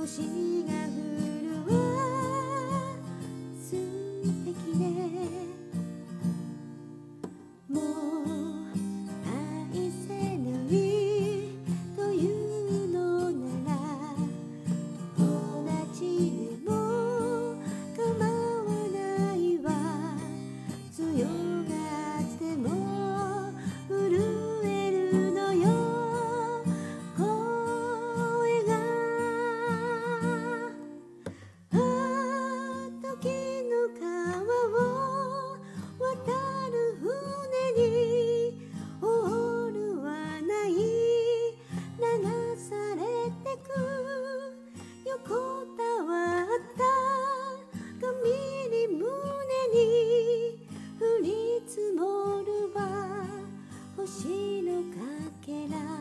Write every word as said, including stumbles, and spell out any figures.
星が降るわ素敵ねもう愛せないというのなら同じでも構わないわ強がっても震えるのよ声があ時の川を渡る船にオールはない流されてく横たわった髪に胸に降り積もるは星のかけら